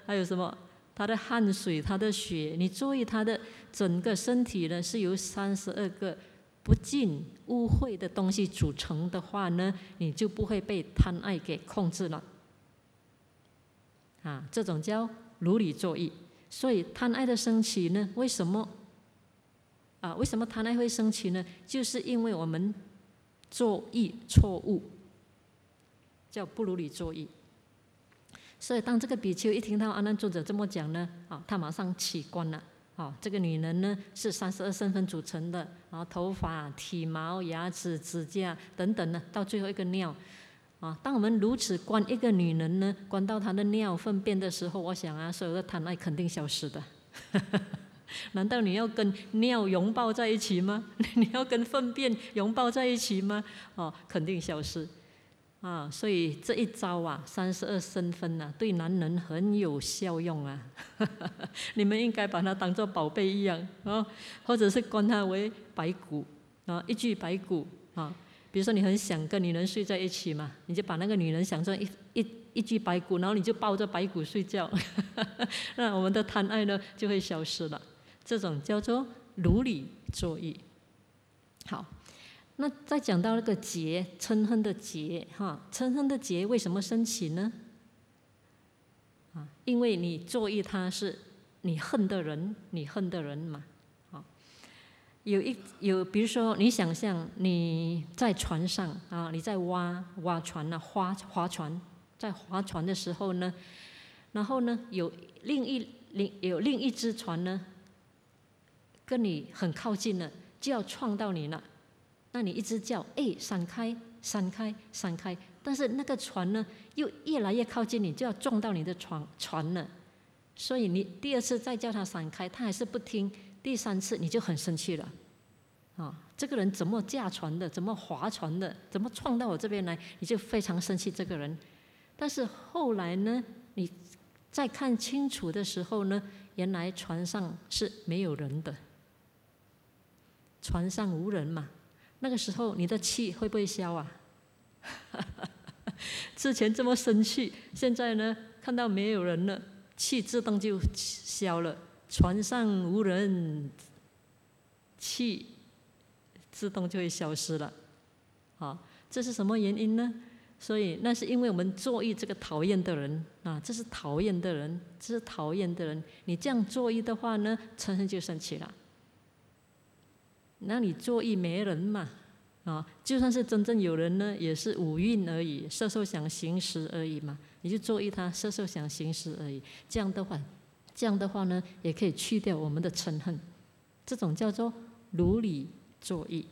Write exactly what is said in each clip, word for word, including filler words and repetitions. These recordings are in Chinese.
还有什么？他的汗水、他的血，你注意他的整个身体呢，是由三十二个不净污秽的东西组成的话呢，你就不会被贪爱给控制了。啊，这种叫如理作意。所以贪爱的升起呢，为什么？啊，为什么贪爱会升起呢？就是因为我们作意错误，叫不如理作意。所以当这个比丘一听到阿难尊者这么讲呢，啊，他马上起观了。啊，这个女人呢是三十二身分组成的，然后头发、体毛、牙齿、指甲等等呢，到最后一个尿。啊，当我们如此观一个女人呢，观到她的尿粪便的时候，我想啊，所有的贪爱肯定消失的。难道你要跟尿拥抱在一起吗？你要跟粪便拥抱在一起吗？哦，肯定消失。啊，所以这一招啊，三十二身分啊，对男人很有效用啊。你们应该把它当作宝贝一样啊，或者是观它为白骨啊，一具白骨啊。比如说你很想跟女人睡在一起嘛，你就把那个女人想成一一一具白骨，然后你就抱着白骨睡觉，那我们的贪爱呢就会消失了。这种叫做如理作意。好。那再讲到那个结，嗔恨的结，哈，嗔恨的结为什么升起呢？啊，因为你作意他是你恨的人，你恨的人嘛，啊，有一有，比如说你想象你在船上啊，你在挖挖船啊，划划船，在划船的时候呢，然后呢有另一另有另一只船呢，跟你很靠近了，就要撞到你了。那你一直叫，哎，闪开，闪开，闪开，但是那个船呢，又越来越靠近你，就要撞到你的船船了。所以你第二次再叫他闪开，他还是不听。第三次你就很生气了，啊，这个人怎么驾船的，怎么划船的，怎么撞到我这边来，你就非常生气这个人。但是后来呢，你再看清楚的时候呢，原来船上是没有人的，船上无人嘛。那个时候你的气会不会消啊？之前这么生气，现在呢看到没有人了，气自动就消了。船上无人，气自动就会消失了。啊，这是什么原因呢？所以那是因为我们作意这个讨厌的人啊，这是讨厌的人，这是讨厌的人。你这样作意的话呢，嗔恨就升起了。那你作意没人嘛，啊，就算是真正有人呢，也是五蕴而已，色受想行识而已嘛，你就作意他色受想行识而已。这样的话，这样的话呢，也可以去掉我们的嗔恨，这种叫做如理作意。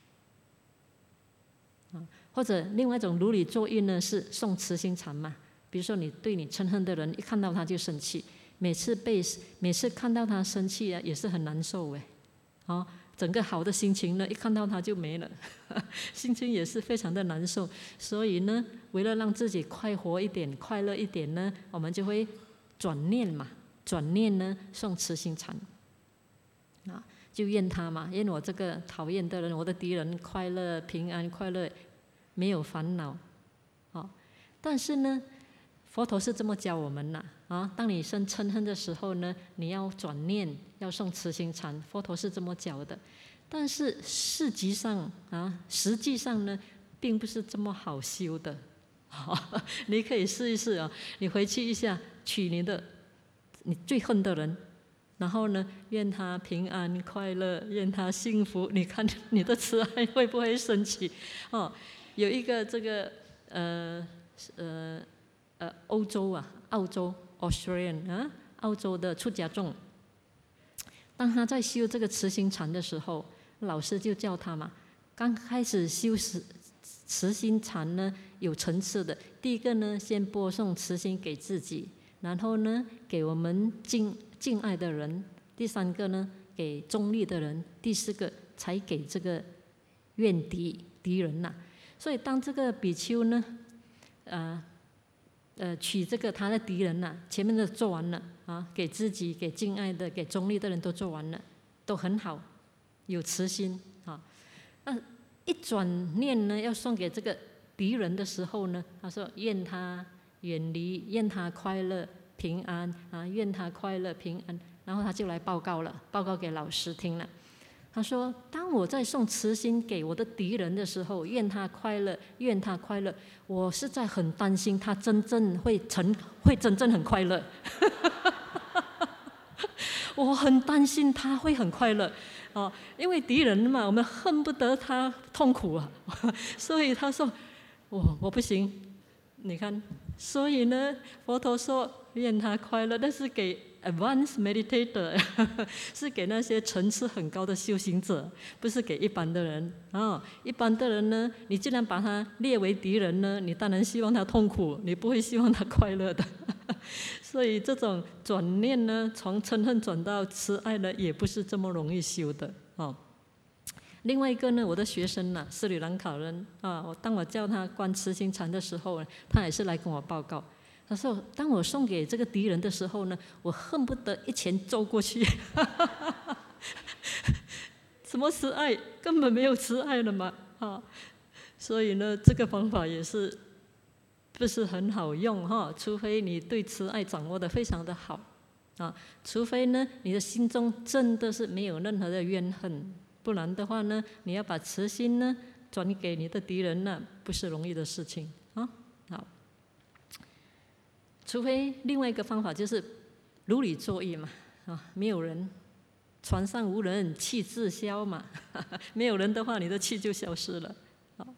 啊，或者另外一种如理作意呢，是诵慈心禅嘛。比如说你对你嗔恨的人，一看到他就生气，每次被每次看到他生气啊，也是很难受哎，啊。整个好的心情呢，一看到他就没了，心情也是非常的难受。所以呢，为了让自己快活一点、快乐一点呢，我们就会转念嘛，转念呢诵慈心禅，啊，就愿他嘛，愿我这个讨厌的人、我的敌人快乐、平安、快乐，没有烦恼，啊。但是呢，佛陀是这么教我们呐，啊，当你生嗔恨的时候呢，你要转念，要诵慈心禅，佛陀是这么教的。但是实际上啊，实际上呢，并不是这么好修的。你可以试一试啊，你回去一下，取你的你最恨的人，然后呢，愿他平安快乐，愿他幸福。你看你的慈爱会不会升起？哦，有一个这个呃呃。呃，欧洲啊，澳洲 Australian 啊，澳洲的出家众，当他在修这个慈心禅的时候，老师就叫他嘛，刚开始修慈慈心禅呢，有层次的。第一个呢，先播送慈心给自己，然后呢，给我们敬敬爱的人；第三个呢，给中立的人；第四个才给这个怨敌敌人呐、啊。所以当这个比丘呢，呃。呃，取这个他的敌人呐、啊，前面的做完了啊，给自己、给敬爱的、给中立的人都做完了，都很好，有慈心啊。那一转念呢，要送给这个敌人的时候呢，他说：愿他远离，愿他快乐、 平安啊，愿他快乐平安。然后他就来报告了，报告给老师听了。他说：“当我在送慈心给我的敌人的时候，愿他快乐，愿他快乐。我是在很担心他真正会成，会真正很快乐。我很担心他会很快乐，哦，因为敌人嘛，我们恨不得他痛苦啊。所以他说：我我不行。你看，所以呢，佛陀说愿他快乐，但是给Advanced meditator 是给那些层次很高的修行者，不是给一般的人啊、哦。一般的人呢，你既然把他列为敌人呢，你当然希望他痛苦，你不会希望他快乐的。所以这种转念呢，从嗔恨转到慈爱呢，也不是这么容易修的哦。另外一个呢，我的学生呢，斯里兰卡人啊，我当我叫他观慈心禅的时候，他也是来跟我报告。他说：“当我送给这个敌人的时候呢，我恨不得一拳揍过去。什么慈爱？根本没有慈爱了嘛！啊，所以呢，这个方法也是不是很好用哈？除非你对慈爱掌握得非常的好啊，除非呢，你的心中真的是没有任何的怨恨，不然的话呢，你要把慈心呢转给你的敌人呢，不是容易的事情啊。好。”除非另外一个方法就是如理作意嘛，啊，没有人，船上无人，气自消嘛，没有人的话，你的气就消失了。好，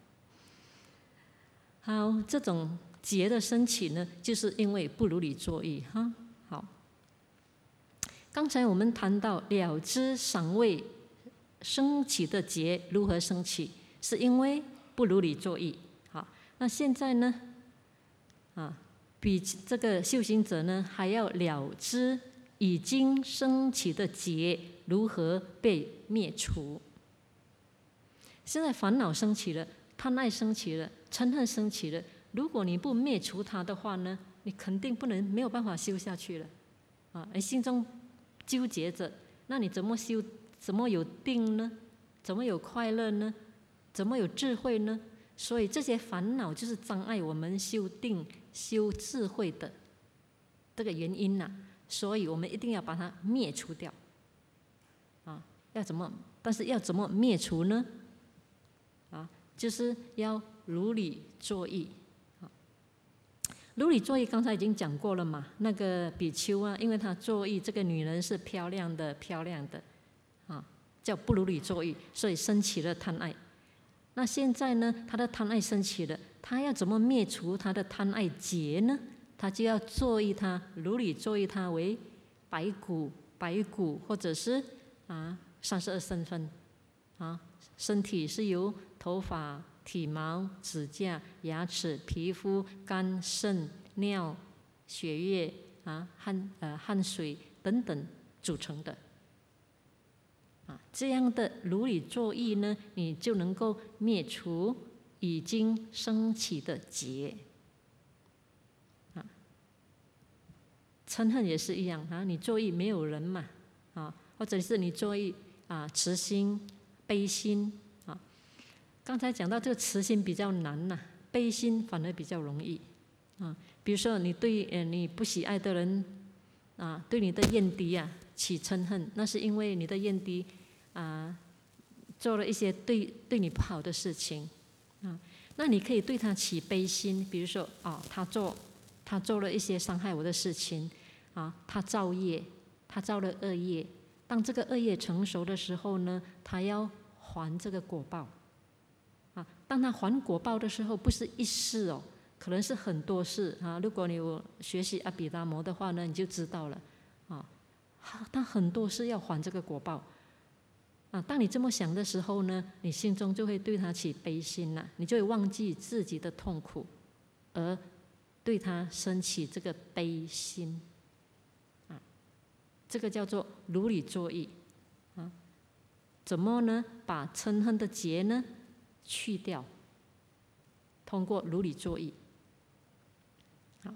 好，这种结的升起呢，就是因为不如理作意哈。好，刚才我们谈到了知尚未升起的结如何升起，是因为不如理作意。好，那现在呢，啊。比这个修行者呢，还要了知已经升起的结如何被灭除。现在烦恼升起了，贪爱升起了，嗔恨升起了，如果你不灭除它的话呢，你肯定不能没有办法修下去了。啊，你心中纠结着，那你怎么修？怎么有定呢？怎么有快乐呢？怎么有智慧呢？所以这些烦恼就是障碍我们修定、修智慧的这个原因呐、啊。所以我们一定要把它灭除掉。啊，要怎么？但是要怎么灭除呢？啊，就是要如理作意。啊，如理作意刚才已经讲过了嘛。那个比丘啊，因为他作意这个女人是漂亮的、漂亮的，啊，叫不如理作意，所以升起了贪爱。那现在呢，他的贪爱升起了，他要怎么灭除他的贪爱结呢？他就要作意他，如理作意他为白骨、白骨，或者是啊三十二身分啊，身体是由头发、体毛、指甲、牙齿、皮肤、肝、肾、尿、血液啊、汗呃汗水等等组成的。啊，这样的如理作意呢，你就能够灭除已经升起的结。啊，嗔恨也是一样啊，你作意没有人嘛，啊，或者是你作意啊慈心、悲心啊。刚才讲到这个慈心比较难呐、啊，悲心反而比较容易啊。比如说你对呃你不喜爱的人啊，对你的怨敌啊起嗔恨，那是因为你的怨敌啊做了一些对对你不好的事情啊。那你可以对他起悲心，比如说哦，他做他做了一些伤害我的事情啊，他造业，他造了恶业。当这个恶业成熟的时候呢，他要还这个果报啊。当他还果报的时候，不是一世哦，可能是很多世啊。如果你有学习阿毗达摩的话呢，你就知道了啊。他很多世要还这个果报啊。当你这么想的时候呢，你心中就会对他起悲心了，你就会忘记自己的痛苦，而对他升起这个悲心啊。这个叫做如理作意啊。怎么呢？把嗔恨的结呢去掉，通过如理作意。好，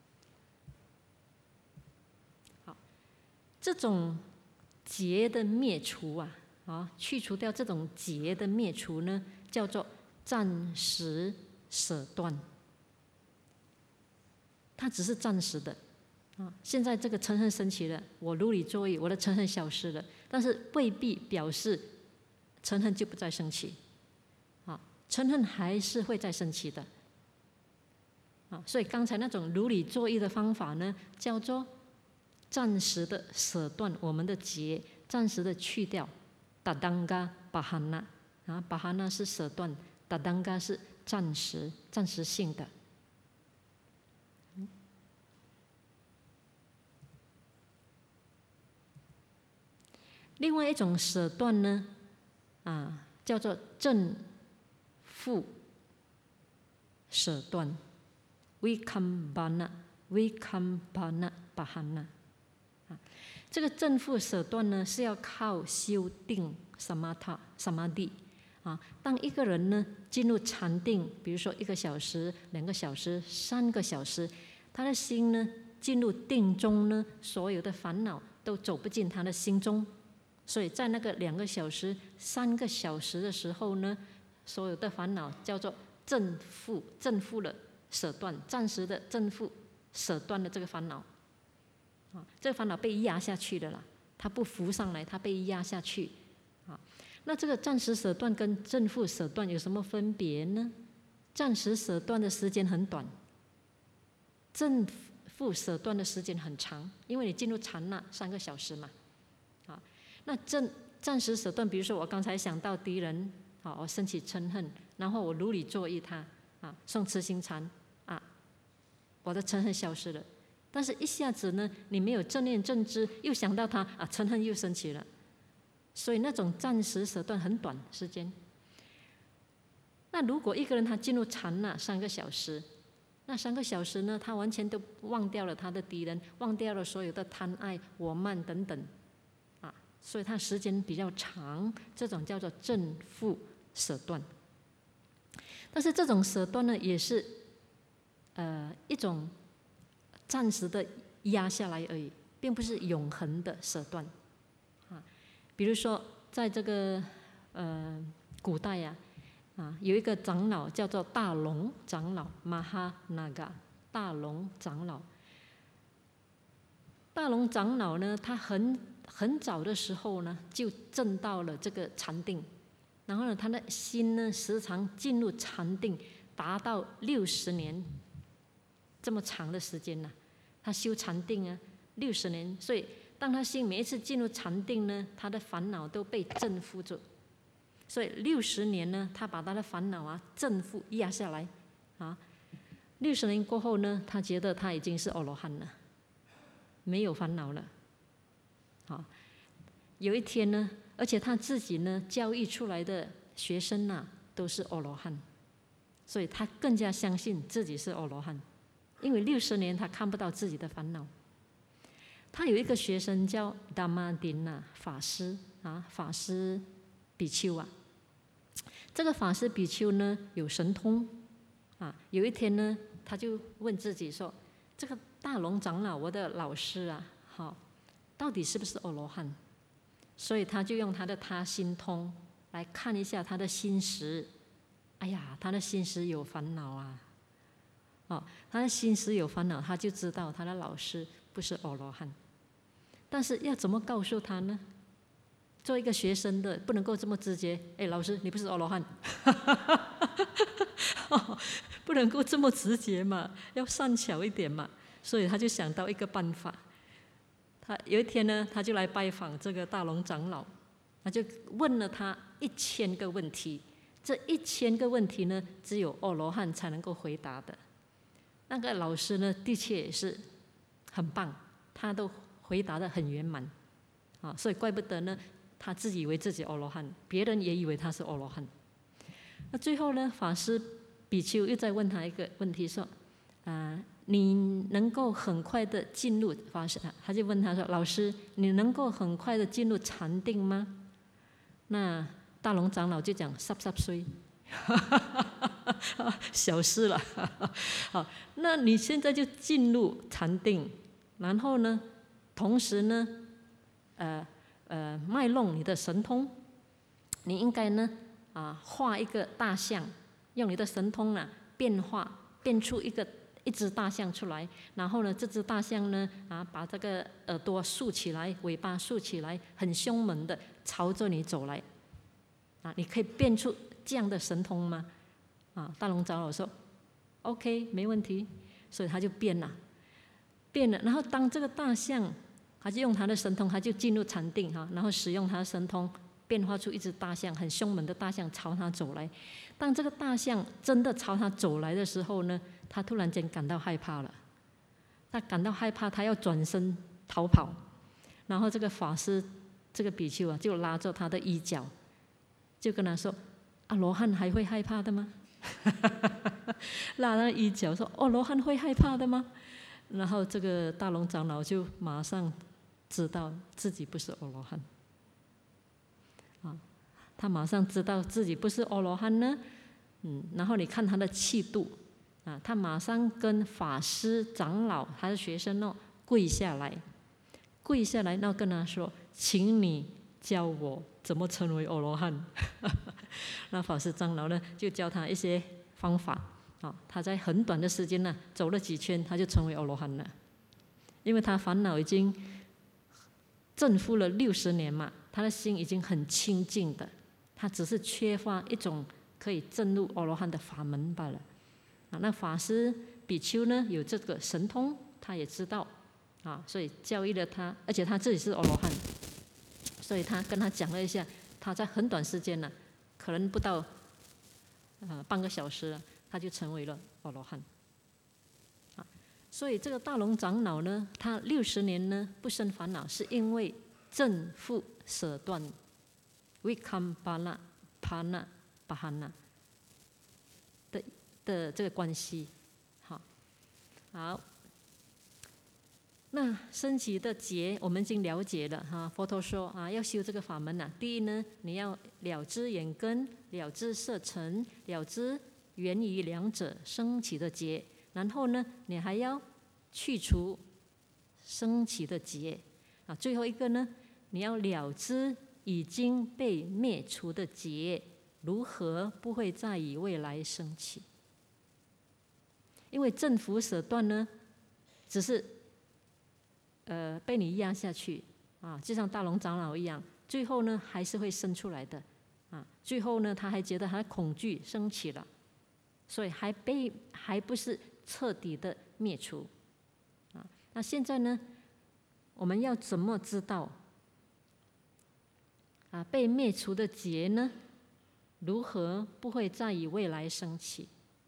好，这种结的灭除啊，啊，去除掉这种结的灭除呢，叫做暂时舍断。它只是暂时的啊，现在这个嗔恨升起了，我如理作意，我的嗔恨消失了，但是未必表示嗔恨就不再升起，啊，嗔恨还是会再升起的，啊，所以刚才那种如理作意的方法呢，叫做暂时的舍断我们的结，暂时的去掉达当嘎巴哈那，啊，巴哈那是舍断，达当嘎是暂时、暂时性的。另外一种舍断呢，啊，叫做正负舍断 ，vikambana vikambana bahana。啊，这个正负舍断呢，是要靠修定 samatha samadhi。啊，当一个人呢进入禅定，比如说一个小时、两个小时、三个小时，他的心呢进入定中呢，所有的烦恼都走不进他的心中。所以在那个两个小时、三个小时的时候呢，所有的烦恼叫做正负正负的舍断，暂时的正负舍断的这个烦恼，啊，这个烦恼被压下去的啦，它不浮上来，它被压下去，啊，那这个暂时舍断跟正负舍断有什么分别呢？暂时舍断的时间很短，正负舍断的时间很长，因为你进入禅那三个小时嘛。那正暂时舍断，比如说我刚才想到敌人，好，我升起嗔恨，然后我如理作意他，啊，诵慈行禅，啊，我的嗔恨消失了。但是一下子呢，你没有正念正知，又想到他，啊，嗔恨又升起了。所以那种暂时舍断很短时间。那如果一个人他进入禅那三个小时，那三个小时呢，他完全都忘掉了他的敌人，忘掉了所有的贪爱、我慢等等。所以它时间比较长，这种叫做正负舍断。但是这种舍断呢，也是呃一种暂时的压下来而已，并不是永恒的舍断。啊，比如说在这个呃古代呀，啊有一个长老叫做大龙长老 Mahanaga， 大龙长老。大龙长老呢，他很很早的时候呢，就证到了这个禅定，然后呢，他的心呢时常进入禅定，达到六十年这么长的时间呢、啊。他修禅定啊，六十年，所以当他心每一次进入禅定呢，他的烦恼都被正负住，所以六十年呢，他把他的烦恼啊正负压下来啊。六十年过后呢，他觉得他已经是阿罗汉了。没有烦恼了，好，有一天呢，而且他自己呢教育出来的学生呐、啊、都是阿罗汉，所以他更加相信自己是阿罗汉，因为六十年他看不到自己的烦恼。他有一个学生叫达玛丁呐法师啊，法师比丘啊，这个法师比丘呢有神通啊，有一天呢他就问自己说，这个大龙长老，我的老师啊，好，到底是不是阿罗汉？所以他就用他的他心通来看一下他的心识。哎呀，他的心识有烦恼啊！哦，他的心识有烦恼，他就知道他的老师不是阿罗汉。但是要怎么告诉他呢？做一个学生的不能够这么直接。哎，老师，你不是阿罗汉，哦，不能够这么直接嘛，要善巧一点嘛。所以他就想到一个办法，他有一天呢，他就来拜访这个大龙长老，他就问了他一千个问题，这一千个问题呢，只有阿罗汉才能够回答的。那个老师呢，的确也是很棒，他都回答得很圆满，啊，所以怪不得呢，他自己以为自己阿罗汉，别人也以为他是阿罗汉。那最后呢，法师比丘又再问他一个问题，说，啊。你能够很快的进入法师，他就问他说：“老师，你能够很快的进入禅定吗？”那大龙长老就讲：“十十岁，小事了。”好，那你现在就进入禅定，然后呢，同时呢，呃呃，卖弄你的神通，你应该呢啊画一个大象，用你的神通啊变化，变出一个。 一只大象出来，然后呢，这只大象呢，啊，把这个耳朵竖起来，尾巴竖起来，很凶猛的朝着你走来，啊，你可以变出这样的神通吗？啊，大龙长老说 ，OK， 没问题，所以他就变了，变了。然后当这个大象，他就用他的神通，他就进入禅定哈，然后使用他的神通，变化出一只大象，很凶猛的大象朝他走来。当这个大象真的朝他走来的时候呢，他突然间感到害怕了，他感到害怕，他要转身逃跑。然后这个法师，这个比丘啊，就拉着他的衣角，就跟他说：“阿罗汉还会害怕的吗？”拉他衣角说：“哦，罗汉会害怕的吗？”然后这个大龙长老就马上知道自己不是阿罗汉，啊，他马上知道自己不是阿罗汉呢，嗯，然后你看他的气度，啊，他马上跟法师、长老、他的学生哦跪下来，跪下来，然后跟他说：“请你教我怎么成为阿罗汉。”那法师、长老呢，就教他一些方法。啊，他在很短的时间呢，走了几圈，他就成为阿罗汉了。因为他烦恼已经正负了六十年嘛，他的心已经很清净的，他只是缺乏一种可以证入阿罗汉的法门罢了。啊，那法师比丘呢，有这个神通，他也知道，啊，所以教育了他，而且他自己是阿罗汉，所以他跟他讲了一下，他在很短时间呢，可能不到呃半个小时，他就成为了阿罗汉。啊，所以这个大龙长老呢，他六十年呢不生烦恼，是因为正负舍断 vikambana pana bahana 的的这个关系。好，好，那升起的劫我们已经了解了哈。佛陀说啊，要修这个法门啊，第一呢，你要了知眼根，了知色尘，了知源于两者升起的劫，然后呢，你还要去除升起的劫啊。最后一个呢，你要了知已经被灭除的劫，如何不会再以未来升起？因为正负舍断呢，只是呃被你压下去啊，就像大龙长老一样，最后呢还是会生出来的啊。最后呢，他还觉得他的恐惧升起了。所以还被还不是彻底的灭除，啊，那现在呢，我们要怎么知道啊被灭除的劫呢？如何不会再以未来升起？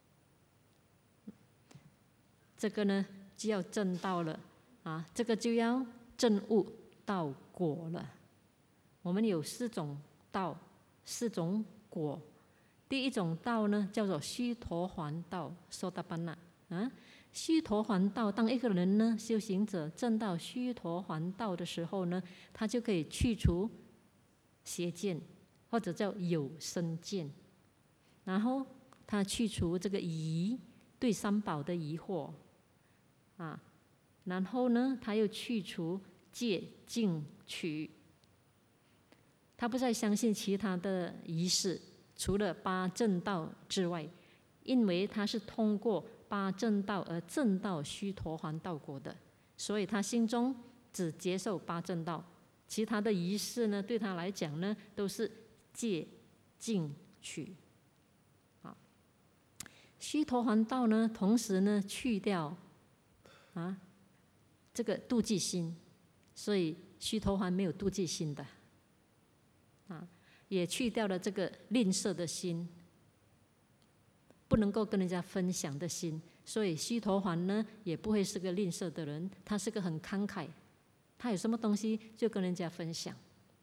这个呢就要证道了啊，这个就要证悟道果了。我们有四种道，四种果。第一种道呢，叫做须陀洹道 ，Sotapanna 啊。须陀洹道，当一个人呢，修行者证到须陀洹道的时候呢，他就可以去除邪见，或者叫有生见，然后他去除这个疑，对三宝的疑惑啊，然后呢，他又去除戒禁取，他不再相信其他的仪式。除了八正道之外，因为他是通过八正道而证到须陀洹道果的，所以他心中只接受八正道，其他的仪式呢，对他来讲呢，都是戒禁取。好，须陀洹道呢，同时呢，去掉啊这个妒忌心，所以须陀洹没有妒忌心的，啊。也去掉了这个吝啬的心，不能够跟人家分享的心，所以须陀洹呢也不会是个吝啬的人，他是个很慷慨，他有什么东西就跟人家分享。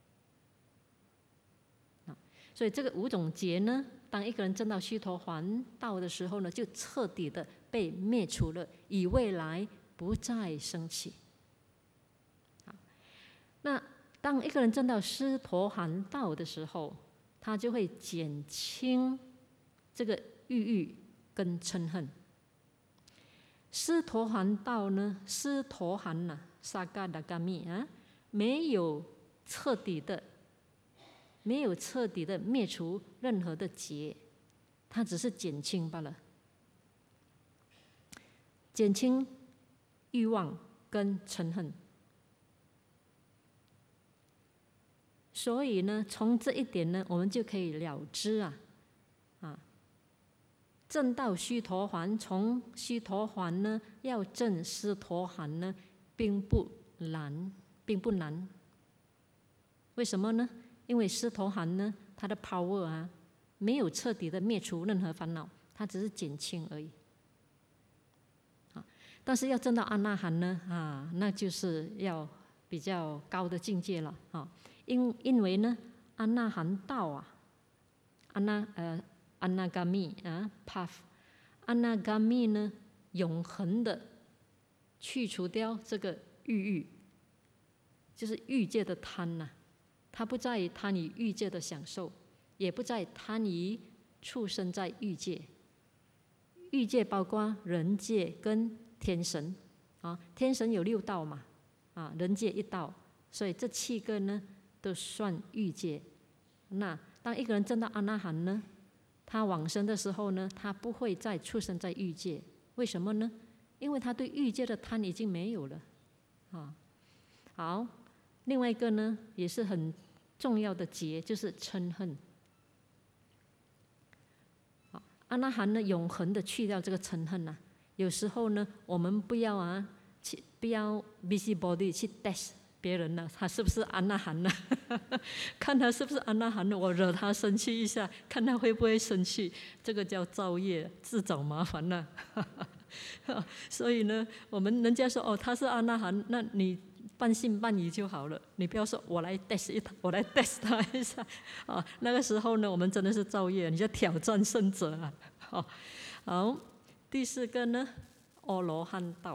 所以这个五种劫呢，当一个人证到须陀洹道的时候呢，就彻底的被灭除了，以未来不再升起。那当一个人证到须陀洹道的时候，他就会减轻这个欲欲跟嗔恨。须陀洹道呢，须陀洹呐，萨嘎达嘎密啊，没有彻底的，没有彻底的灭除任何的劫，它只是减轻罢了。 减轻欲望跟嗔恨。所以呢，从这一点呢，我们就可以了知啊，啊，证到须陀洹，从须陀洹呢要证斯陀含呢，并不难，并不难。为什么呢？因为斯陀含呢，它的 power 啊，没有彻底的灭除任何烦恼，它只是减轻而已。啊，但是要证到阿那含呢，啊，那就是要比较高的境界了啊。因因为呢，阿那含道啊，阿那呃阿那伽密啊 path， 阿那伽密呢，永恒的去除掉这个欲欲，就是欲界的贪呐、啊，它不在于贪于欲界的享受，也不在贪于畜生在欲界。欲界包括人界跟天神啊，天神有六道嘛，啊，人界一道，所以这七个呢都算欲界。那当一个人证到阿那含呢，他往生的时候呢，他不会再畜生在欲界。为什么呢？因为他对欲界的贪已经没有了。啊，好，另外一个呢也是很重要的结，就是嗔恨。阿那含呢，永恒的去掉这个嗔恨啊。有时候呢，我们不要啊，去不要 busybody 去 test 别人呢，他是不是阿那含呢？看他是不是阿那含呢？我惹他生气一下，看他会不会生气。这个叫造业，自找麻烦了。所以呢，我们人家说哦，他是阿那含，那你半信半疑就好了。你不要说我来 test 一他，我来 test 他一下啊。那个时候呢，我们真的是造业，你就挑战圣者啊。好，好，第四个呢，阿罗汉道。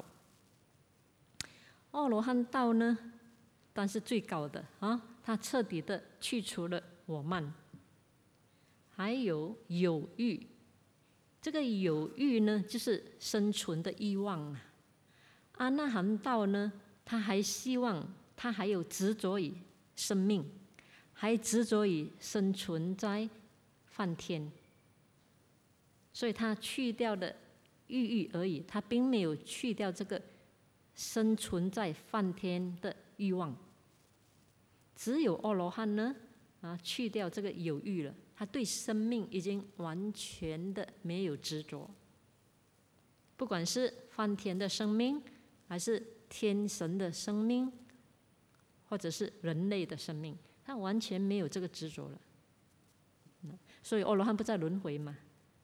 阿罗汉道呢，但是最高的啊，它彻底的去除了我慢，还有有欲。这个有欲呢，就是生存的欲望啊。阿那含道呢，他还希望，他还有执着于生命，还执着于生存在梵天，所以他去掉了欲欲而已，他并没有去掉这个生存在梵天的欲望。只有阿罗汉呢，啊，去掉这个有欲了，他对生命已经完全的没有执着，不管是梵天的生命，还是天神的生命，或者是人类的生命，他完全没有这个执着了。所以阿罗汉不再轮回嘛。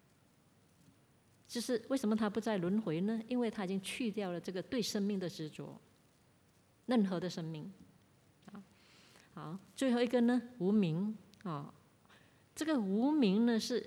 就是为什么他不再轮回呢？因为他已经去掉了这个对生命的执着，任何的生命。好，最后一个呢，无明啊。这个无明呢是，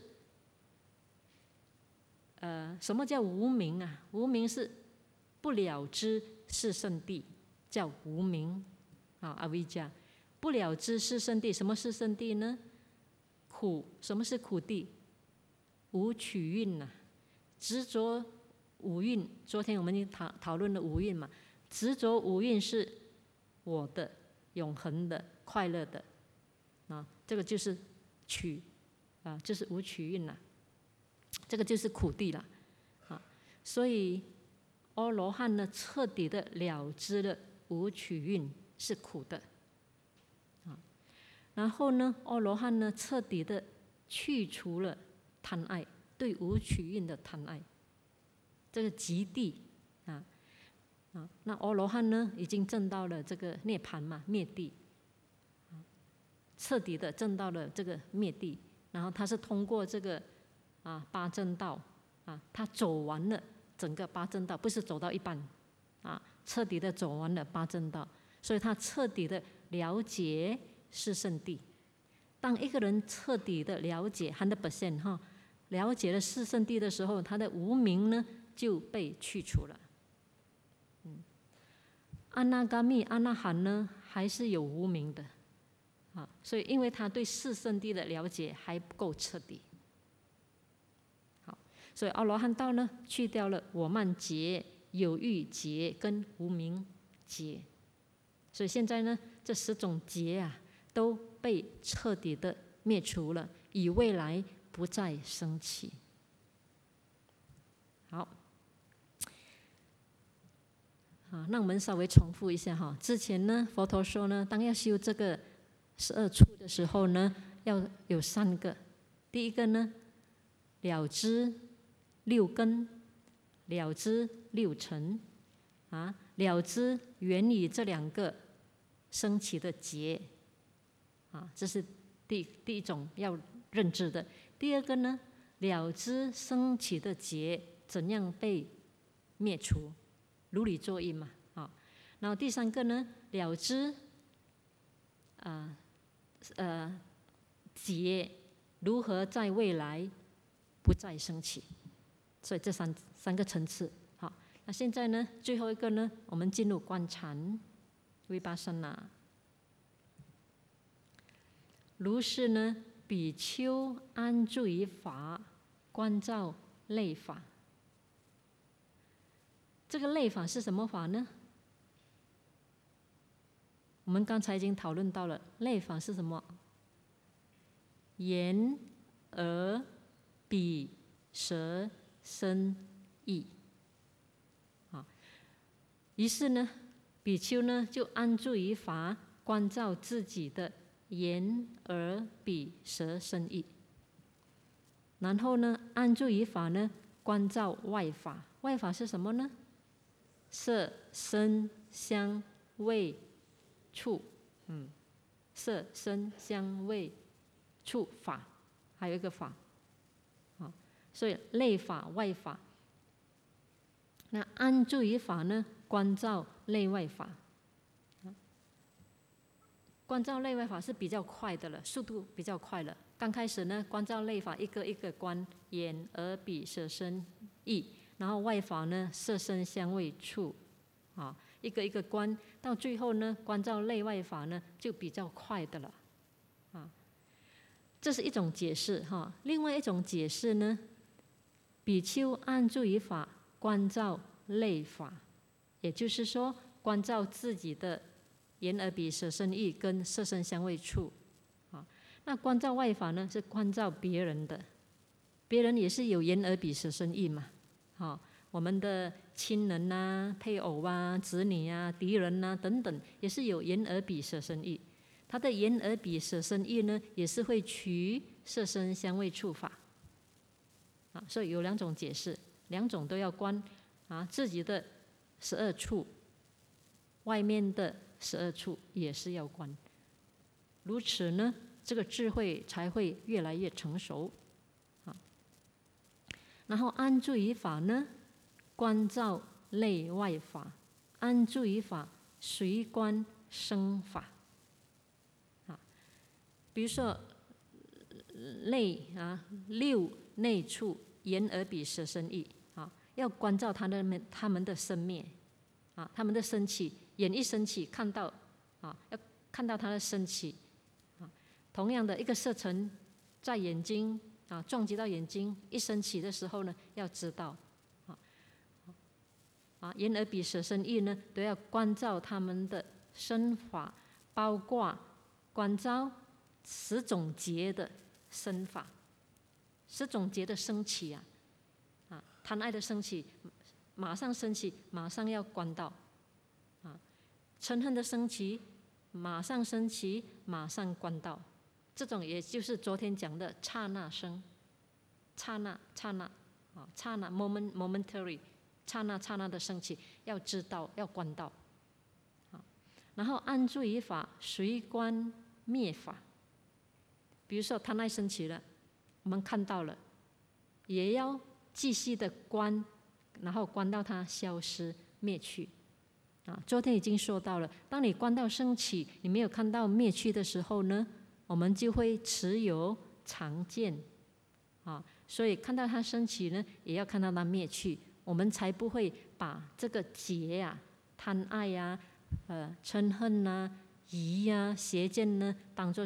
呃，什么叫无明啊？无明是不了知是圣谛，叫无明啊，阿维迦。不了知是圣谛，什么是圣谛呢？苦，什么是苦谛？无取蕴呐。执着五蕴，昨天我们已经讨讨论了五蕴嘛。执着五蕴是我的、永恒的、快乐的啊，这个就是取啊，就是无取蕴啦。这个就是苦谛啦啊。所以阿罗汉呢，彻底的了知了无取蕴是苦的啊。然后呢，阿罗汉呢，彻底的去除了贪爱。对无取蕴的贪爱，这个极地啊啊，那阿罗汉呢，已经证到了这个涅槃嘛，灭地，彻底的证到了这个灭地。然后他是通过这个啊八正道啊，他走完了整个八正道，不是走到一半啊，彻底的走完了八正道，所以他彻底的了解是圣谛。当一个人彻底的了解 百分之百 哈。了解了四圣谛的时候，他的无明呢就被去除了。嗯，阿那伽密、阿那含呢还是有无明的，啊，所以因为他对四圣谛的了解还不够彻底。好，所以阿罗汉道呢去掉了我慢结、有欲结跟无明结，所以现在呢这十种结啊都被彻底的灭除了，以未来不再生起。好， 啊，那我们稍微重复一下哈。之前呢，佛陀说呢，当要修这个十二处的时候呢，要有三个。第一个呢，了知六根，了知六尘，啊，了知源于这两个升起的结，啊，这是第第一种要认知的。第二个呢，了知升起的结怎样被灭除，如理作意嘛，啊，然后第三个呢，了知啊呃结如何在未来不再升起，所以这三三个层次。好，那现在呢，最后一个呢，我们进入观禅，Vipassana。如是呢，比丘安住于法，观照类法。这个类法是什么法呢？我们刚才已经讨论到了，类法是什么？眼、耳、鼻、舌、身、意。啊，于是呢，比丘呢就安住于法，观照自己的眼、耳、鼻、舌、身、意。然后呢，安住于法呢，观照外法。外法是什么呢？色、声、香、味、触，嗯，色、声、香、味、触法，还有一个法，啊，所以内法、外法。那安住于法呢，观照内外法。观照内外法是比较快的了，速度比较快了。刚开始呢，观照内法一个一个观，眼、耳、鼻、舌、身、意，然后外法呢，色、声、香、味、触，啊，一个一个观，到最后呢，观照内外法呢，就比较快的了，啊，这是一种解释哈。另外一种解释呢，比丘安住于法，观照类法，也就是说，观照自己的眼、耳、鼻、舌、身、意跟色、声、香、味、触，啊，那观照外法呢，是观照别人的，别人也是有眼、耳、鼻、舌、身、意嘛，好，我们的亲人啊、配偶啊、子女啊、敌人啊等等，也是有眼、耳、鼻、舌、身、意。他的眼、耳、鼻、舌、身、意呢，也是会取色、声、香、味、触法。啊，所以有两种解释，两种都要观啊，自己的十二处，外面的十二处也是要观。如此呢，这个智慧才会越来越成熟。啊，然后安住于法呢，观照内外法，安住于法，随观生法。啊，比如说内啊六内处，眼、耳、鼻、舌、身、意，啊，要关照他们他们的生灭，啊，他们的升起，眼一升起看到，啊，要看到它的升起，啊，同样的一个色尘在眼睛啊撞击到眼睛一升起的时候呢，要知道，啊，啊，眼、耳、鼻、舌、身、意呢，都要关照他们的生法，包括关照十种结的生法。十种结的升起啊，啊，贪爱的升起，马上升起，马上要关到，啊，嗔恨的升起，马上升起，马上关到，这种也就是昨天讲的刹那生，刹那刹那啊，刹那 moment momentary， 刹那刹那的升起，要知道要关到，啊，然后安住于法，随观灭法。比如说贪爱升起了。我们看到了，也要继续的观，然后观到它消失灭去。啊，昨天已经说到了，当你观到升起，你没有看到灭去的时候呢，我们就会持有常见。啊，所以看到它升起呢，也要看到它灭去，我们才不会把这个结啊、贪爱啊、呃嗔恨啊、疑啊、邪见呢，当作